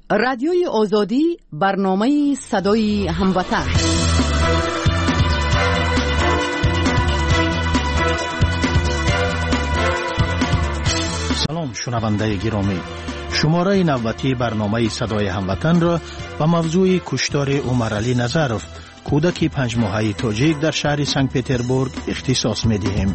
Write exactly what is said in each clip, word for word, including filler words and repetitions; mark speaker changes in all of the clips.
Speaker 1: رادیوی آزادی، برنامه صدای هموطن.
Speaker 2: سلام شنونده گرامی، شماره نوبتی برنامه صدای هموطن را با موضوع کشتار عمرعلی نظرов، کودک پنج ماهه تاجیک در شهر سنت پترزبورگ اختصاص می دهیم.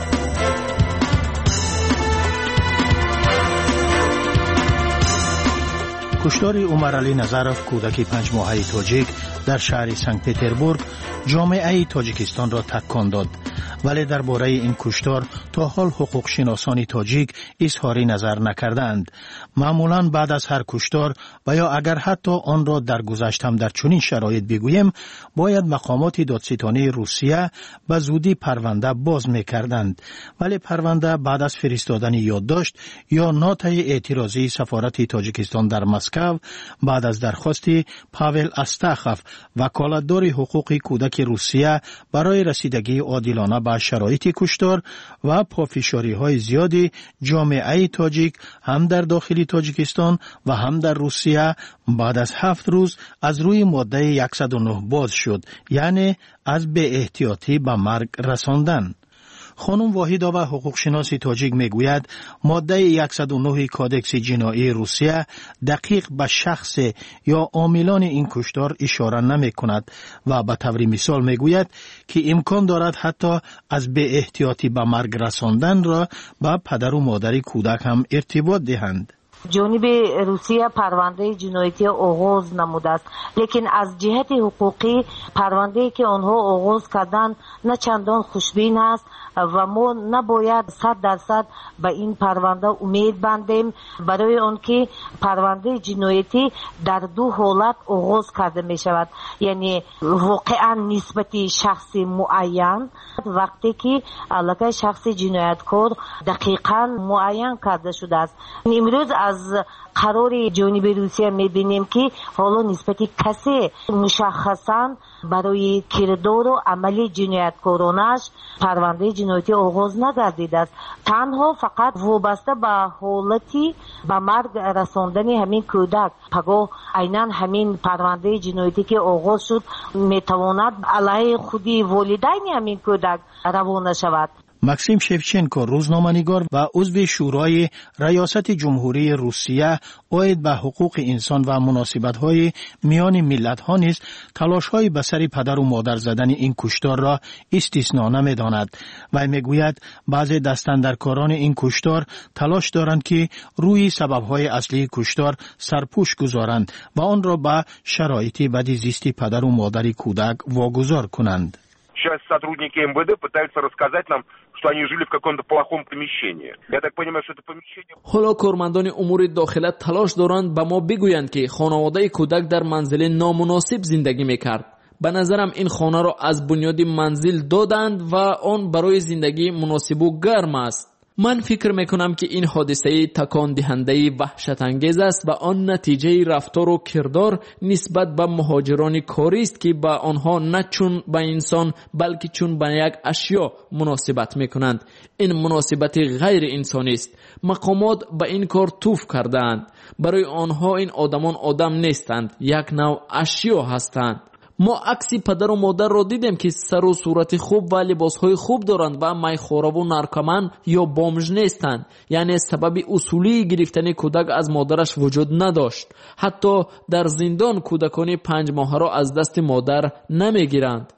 Speaker 2: کشتار عمرعلی نظرов، کودک پنج ماهه تاجیک در شهر سنت پترزبورگ جامعه تاجیکستان را تکان داد، ولی درباره این کشتار تا حال حقوق شناسان تاجیک اظهار نظر نکردند. معمولا بعد از هر کشتار و یا اگر حتی آن را در گذشت هم در چنین شرایط بگوییم، باید مقامات دادستانی روسیه به زودی پرونده باز میکردند، ولی پرونده بعد از فرستادن یادداشت یا نوت اعتراضی سفارت تاجیکستان در مسکو بعد از درخواست پاول استاخوف، وکالتدار حقوق کودک روسیه، برای رسیدگی عادلانه به شرایط کشتار و پافشاری های زیادی جامعه تاجیک هم در داخل تاجیکستان و هم در روسیه بعد از هفت روز از روی ماده صد و نه باز شد، یعنی از به احتیاطی به مرگ رساندن. خانم واحدا و حقوق شناس تاجیک میگوید ماده صد و نه کادکس جنایی روسیه دقیق به شخص یا عاملان این کشتار اشاره نمی کند و به طور مثال میگوید که امکان دارد حتی از به احتیاطی به مرگ رساندن را به پدر و مادر کودک هم ارتباط دهند.
Speaker 3: جانب روسیه پرونده جنایتی آغاز نموده است، لیکن از جهت حقوقی پرونده که آنها آغاز کردن نه چندان خوشبین است و ما نباید صد درصد به این پرونده امید بندیم، برای آنکه پرونده جنایتی در دو حالت آغاز کرده می شود، یعنی واقعا نسبت شخص معین وقتی که علاقه شخص جنایتکار دقیقا معین کرده شده است. امروز از قرار جانب روسیه میبینیم که حالا نسبت کسی مشخصا برای کردار و عمل جنایتکارانش پرونده جنایتی آغاز نگردیده است، تنها فقط وابسته به حالتی به مرگ رساندن همین کودک پگاه عیناً همین پرونده جنایتی که آغاز شد میتواند علیه خودی والدین همین کودک روانه شود.
Speaker 2: ماکسیم شفچنکو، روزنامه‌نگار و عضو شورای ریاست جمهوری روسیه عاید به حقوق انسان و مناسبت‌های میان ملت‌ها نیز تلاش‌های به سر پدر و مادر زدن این کشتار را استثنا نمی‌داند و می‌گوید بعضی دستاندرکاران این کشتار تلاش دارند که روی سبب‌های اصلی کشتار سرپوش گذارند و آن را به شرایط بدزیستی پدر و مادر کودک واگذار کنند.
Speaker 4: Сейчас сотрудники эм вэ дэ пытаются рассказать нам, что они жили в каком-то плохом помещении. Я так понимаю, что это помещение...
Speaker 5: حالا کارمندان امور داخله تلاش دارند به ما بگویند که خانواده کودک در منزل نامناسب زندگی میکرد. به نظرم این خانه را از بنیاد منزل دادند و آن برای زندگی مناسب و گرم است. من فکر میکنم که این حادثه تکان دهنده وحشت انگیز است و آن نتیجه رفتار و کردار نسبت به مهاجران کاری است که به آنها نه چون به انسان بلکه چون به یک اشیا مناسبت میکنند. این مناسبت غیر انسانی است. مقامات به این کار توف کردند. برای آنها این آدمان آدم نیستند، یک نوع اشیا هستند. ما عکسی پدر و مادر را دیدیم که سر و صورت خوب و لباسهای خوب دارند و میخواره و نارکومن یا بامژ نیستند، یعنی سبب اصولی گرفتن کودک از مادرش وجود نداشت. حتی در زندان کودکان پنج ماهه را از دست مادر نمیگیرند.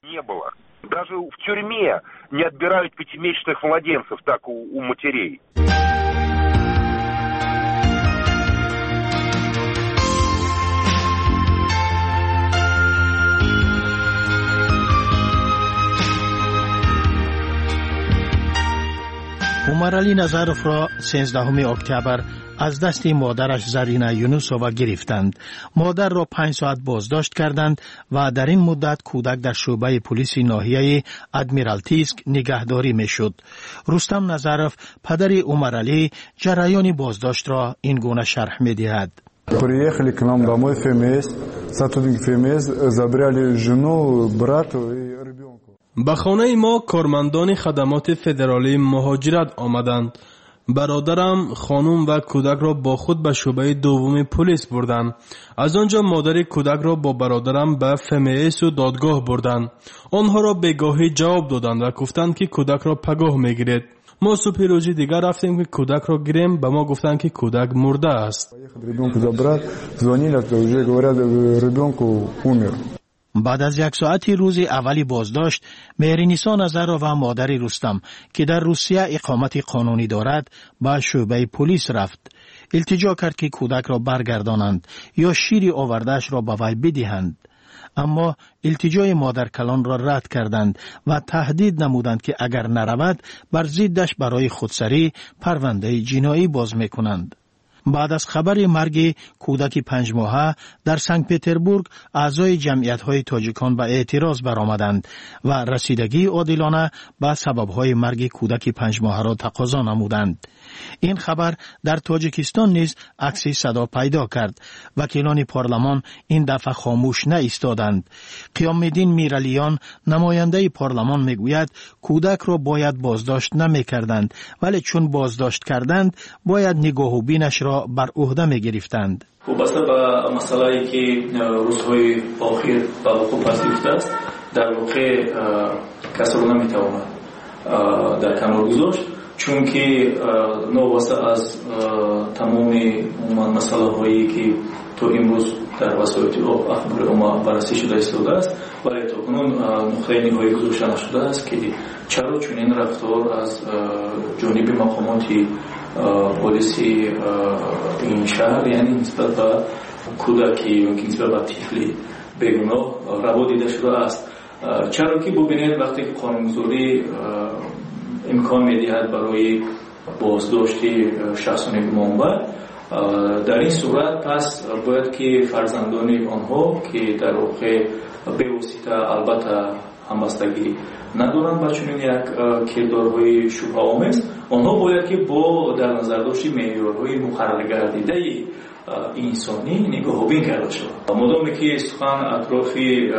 Speaker 4: Даже в тюрьме не отбирают пятимесячных младенцев так у, у матерей.
Speaker 2: عمرعلی نظرов را سیزدهم اکتبر از دست مادرش زرینا یونوسووا گرفتند. مادر را پنج ساعت بازداشت کردند و در این مدت کودک در شعبه پلیس ناحیه ادمیرالتیسک نگهداری میشد. رستم نظرов، پدر عمرعلی، جریان بازداشت را این گونه شرح میدهد.
Speaker 6: Приехали к нам домой ФМС, сотрудники ФМС забрали жену, брата и ребенка.
Speaker 7: به خانه ما کارمندان خدمات فدرالی مهاجرت آمدند. برادرم خانم و کودک را با خود به شعبه دوم پلیس بردند. از آنجا مادر کودک را با برادرم به فمئس و دادگاه بردند. آنها را بگاهی جواب دادند و گفتند که کودک را پگاه میگیرید. ما صبح روزی دیگر رفتیم که کودک را گیریم، به ما گفتند که کودک مرده است.
Speaker 2: بعد از یک ساعتی روز اولی بازداشت، مهرنیسا نظرو و مادر رستم که در روسیه اقامت قانونی دارد به شعبه پلیس رفت. التجا کرد که کودک را برگردانند یا شیر آوردهش را به وی بدهند. اما التجای مادر کلان را رد کردند و تهدید نمودند که اگر نرود بر ضدش برای خودسری پرونده جنایی باز میکنند. بعد از خبر مرگ کودک پنج ماهه در سنت پتربورگ، اعضای جمعیت‌های تاجیکان به اعتراض برآمدند و رسیدگی عادلانه به سبب‌های مرگ کودک پنج ماهه را تقاضا نمودند. این خبر در تاجیکستان نیز عکسی صدا پیدا کرد. وکیلان پارلمان این دفعه خاموش نایستادند. قیام الدین میرعلیان، نماینده پارلمان، میگوید کودک را باید بازداشت نمی‌کردند، ولی چون بازداشت کردند باید نگاه و بینش را بر عهده می‌گرفتند.
Speaker 8: وابسته به مسئله‌ای که روزهای آخر به وقوع پذیرفته است، در واقع کسی را نمی‌تواند در کنار گذاشت، چون که نواسته از تمام مسئله هایی که تو امروز در وسایل اخبار عامه بررسی شده ایستاده است، ولی تاکنون نقطه نهایی گذاشته نشده است که چرا چنین رفتار از جانب مقامات پلیس این شهر، یعنی نسبت به کودکی یا نسبت به طفلی بیگناه روا دیده شده است. چرا که ببینید وقتی که قانونگذاری امکان می‌دهد برای بازداشت شخصان گمانبر، در این صورت پس باید که فرزندان آنها که در واقع به واسطه البته همبستگی ندارند با چنین یک کردارهای شبه‌آمیز، آنها باید که با در نظر داشت معیارهای مقرر گردیده انسانی نگاه بین کرده شود. مادامی که سخن اطراف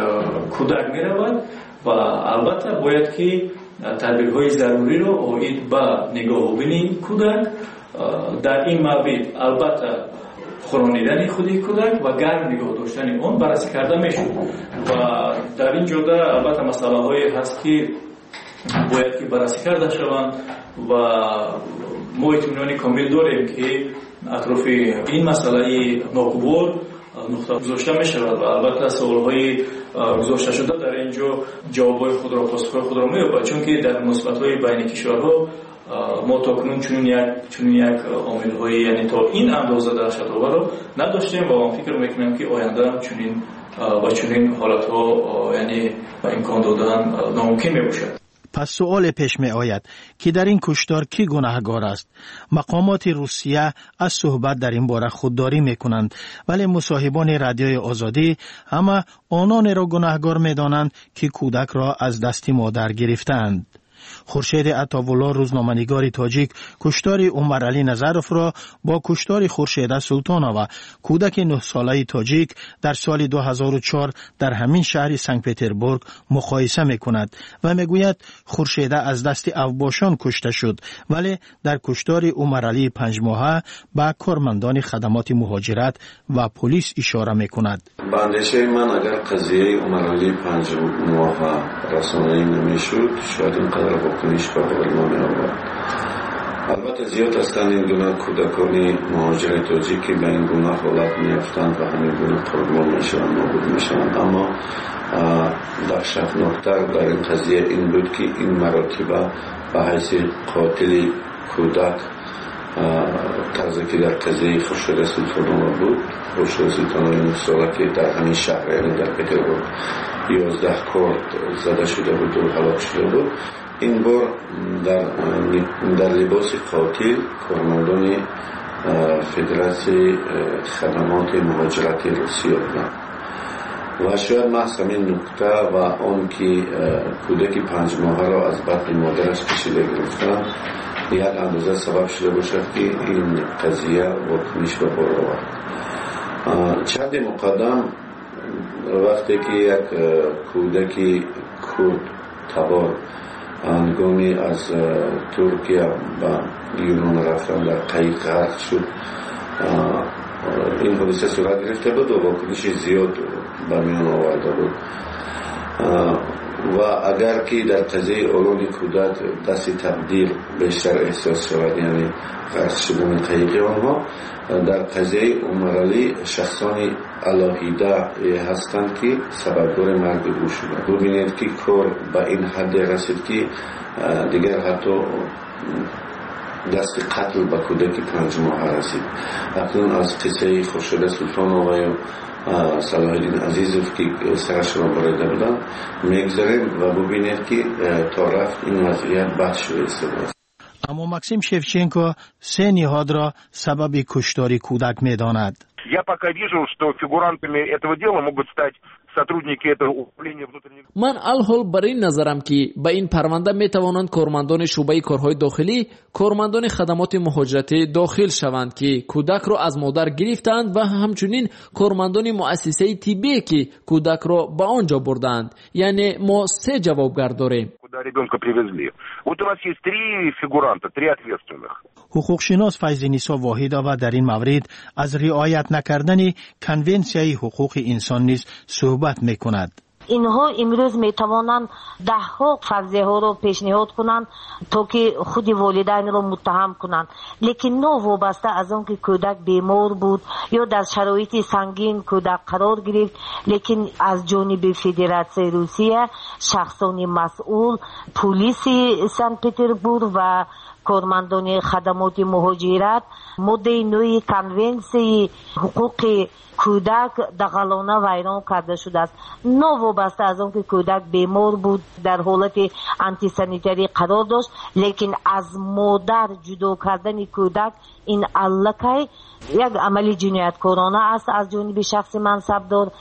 Speaker 8: کودک می‌رود و البته باید که تدبیرهای ضروری را آید به نگاه بین کودک، در این مورد البته خورانیدن خودی کودک و گرم نگاه داشتن آن بررسی کرده میشود و در این جهت البته مسئله های هست که باید که بررسی کرده شوند و ما اطمینان کامل داریم که اطراف این مسئله ناگوار نقطه گذاشته می شود و البته سوال‌های گذاشته شده در اینجا جواب‌های خود را پاسخ‌های خود را می‌یابد، چون که در مناسبت‌های بین کشورها ما تاکنون چنین یک چنین یک عامل‌های یعنی تا این اندازه دهشت‌آور را نداشتیم و من فکر می‌کنم که آینده هم چنین و چنین حالت‌ها یعنی امکان دادن ناممکن می‌باشد.
Speaker 2: پس سوال پیش می آید که در این کشتار کی گناهگار است؟ مقامات روسیه از صحبت در این باره خودداری می کنند، ولی مصاحبان رادیوی آزادی همه آنان را گناهگار می دانند که کودک را از دست مادر گرفتند. خورشید عطاوالله، روزنامه‌نگار تاجیک، کشتار عمرعلی نظروف را با کشتار خورشید سلطانووا، کودک نه ساله تاجیک در سال دو هزار و چهار در همین شهر سنت پتربورگ مقایسه می‌کند و میگوید خورشید از دست اوباشان کشته شد، ولی در کشتار عمرعلی پنج ماهه به کارمندان خدمات مهاجرت و پلیس اشاره می‌کند.
Speaker 9: به اندیشه من اگر قضیه عمرعلی پنج ماهه رسانه‌ای نمی‌شد، شاید اینقدر واکنش به قابل نمی‌آورد. البته زیاد هستند این گونه کودکان مهاجر تاجیک که به این گونه حالت می‌افتند و همین گونه قربان می‌شوند، نابود می‌شوند. اما دهشتناکتر در این قضیه این بود که این مراتبه به حیث قاتل کودک طرزی که در قضیه خورشید سلطانووا بود، خورشید سلطانووا نه ساله که در همین شهر یعنی در پتربورگ یازده کارت زده شده بود و هلاک شده بود، این بار در, در لباس قاتل کارمندان فدراسیون خدمات مهاجرت روسیه بودند و شاید محض همین نکته و آن که کودک پنج ماهه را از بطن مادرش کشیده گرفتند یک اندازه سبب شده باشد که این قضیه واکنش به بار آورد. چند مقدم وقتی که یک کودک کرد تبار هنگامی از ترکیه و یونان رفتن در قایق غرق شد. این حادثه صورت گرفته بود و واکنش زیاد به میان آورده بود و اگر که در قضیه اولاد کودک دست تبدیل بیشتر احساس شود، یعنی غرق شدن قایق آنها، در قضیه عمرعلی شخصان علاهیده هستند که سببدار مرگ او شده. ببینید که کار به این حد رسید که دیگر حتی دست قتل به کودک پنج ماه رسید. اکنون از قصه خورشید سلطان آقای صلاح الدین عزیزوف که سرش را بریده بودن میگذاریم و ببینید که تا رفت این وضعیت بد شده است.
Speaker 2: اما مکسیم شевченко سه نهاد را سبب کشتار کودک می‌داند.
Speaker 4: Я пока вижу, что фигурантами этого дела могут стать сотрудники этого управления внутренних.
Speaker 5: من الحال بر این نظرم که به این پرونده می توانند کارمندان شعبه کارهای داخلی، کارمندان خدمات مهاجرتی داخل شوند که کودک را از مادر گرفتند و همچنین کارمندان مؤسسه طبی که کودک را به آنجا بردند. یعنی ما سه جوابگر داریم.
Speaker 4: Куда ребенка привезли. Вот у нас есть три фигуранта, три ответственных.
Speaker 2: حقوقشناس فیض‌نیسا واحدова در این مورد از رعایت نکردن کنونسیای حقوق انسان نیز صحبت میکند.
Speaker 3: اینها امروز میتوانند ده ها فرضیه ها رو پیشنهاد کنند تا که خود والدین رو متهم کنند، لیکن نه وابسته از اون که کودک بیمار بود یا در شرایط سنگین کودک قرار گرفت، لیکن از جانب فدراسیون روسیه شخصان مسئول، پلیس سن پتربورگ و کارمندان خدمات مهاجرت ماده نوی کنونسی حقوق کودک دغلانه ویران کرده شده است. نه وابسته از اون که کودک بیمار بود در حالت آنتی سانیتری قرار داشت، لیکن از مادر جدا کردن کودک این الکی یک عمل جنایتکارانه است از جانب شخص منصبدار.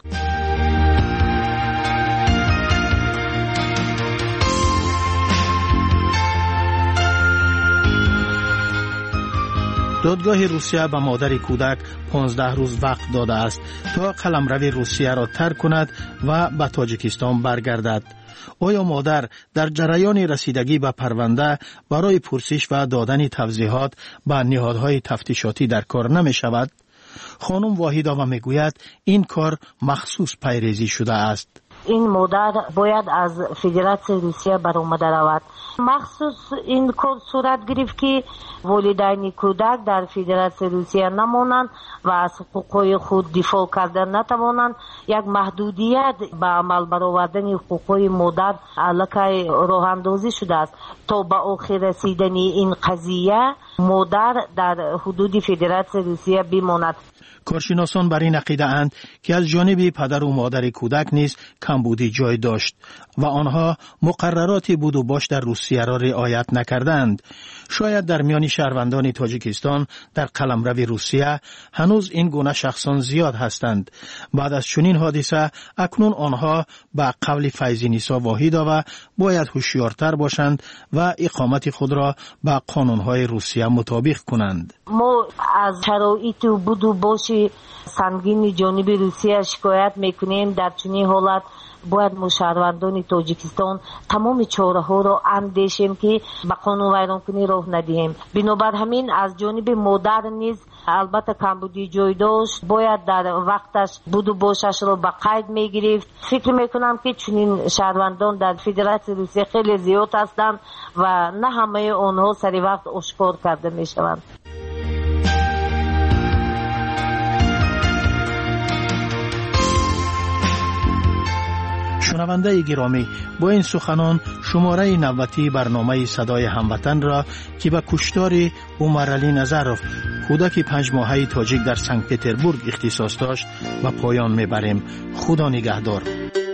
Speaker 2: دادگاه روسیه به مادر کودک پانزده روز وقت داده است تا قلمرو روسیه را ترک کند و به تاجیکستان برگردد. آیا مادر در جریان رسیدگی به پرونده برای پرسش و دادن توضیحات به نهادهای تفتیشاتی در کار نمی شود؟ خانم واحدова میگوید این کار مخصوص پیریزی شده است.
Speaker 3: این مادر باید از فدراسیون روسیه برآمده رود. مخصوص این کار صورت گرفت که والدین کودک در فدراسیون روسیه نمانند و از حقوق خود دفاع کردن نتوانند. یک محدودیت به عمل برآوردن حقوق مادر الکی راه اندازی شده است تا به آخر رسیدن این قضیه مادر در حدود فدراسیون روسیه بماند.
Speaker 2: کارشناسان بر این عقیده اند که از جانب پدر و مادر کودک نیز کمبودی جای داشت و آنها مقررات بود و باش در روسیه را رعایت نکردند. شاید در میان شهروندان تاجیکستان در قلمرو روسیه هنوز این گونه شخصان زیاد هستند. بعد از چنین حادثه اکنون آنها به قول فیض‌نیسا واحدова باید هوشیارتر باشند و اقامت خود را به قانونهای روسیه مطابق کنند.
Speaker 3: ما از شرایط بود و باش سنگین جانب روسیه شکایت میکنیم. در چنین حالت باید ما شهروندان تاجیکستان تمام چاره ها را اندیشیم که به قانون ویرانکنی راه ندهیم. بنابر همین از جانب مادر نیز البته کمبودی جای داشت، باید در وقتش بود و باشش را به قید میگرفت. فکر میکنم که چنین شهروندان در فدراسیون روسیه خیلی زیاد هستند و نه همه آنها سری وقت آشکار کرده میشوند.
Speaker 2: شنونده گرامی، با این سخنان شماره نوتی برنامه صدای هموطن را که به کشتار عمرعلی نظروف کودک پنج ماهه تاجیک در سنت پتربورگ اختصاص داشت و پایان میبریم. خدا نگهدار.